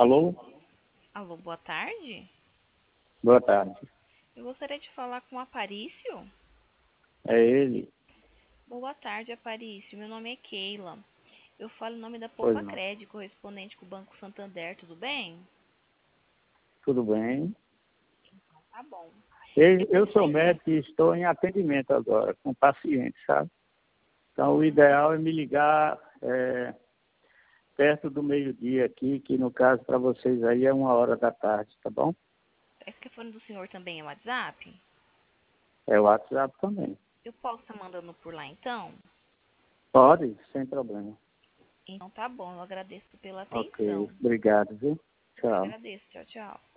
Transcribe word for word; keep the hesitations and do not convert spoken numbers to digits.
Alô? Alô, boa tarde. Boa tarde. Eu gostaria de falar com o Aparício. É ele? Boa tarde, Aparício. Meu nome é Keila. Eu falo em nome da Pois Poupa não. Crédito, correspondente com o Banco Santander, tudo bem? Tudo bem? Tá bom. Eu, Eu eu sou gostaria... médico e estou em atendimento agora, com paciente, sabe? Então, o ideal é me ligar é, perto do meio-dia aqui, que no caso para vocês aí é uma hora da tarde, tá bom? É que o telefone do senhor também é WhatsApp? É o WhatsApp também. Eu posso estar mandando por lá, então? Pode, sem problema. Então tá bom, eu agradeço pela Ok, atenção. obrigado, viu? Eu que Tchau. agradeço. Tchau, tchau.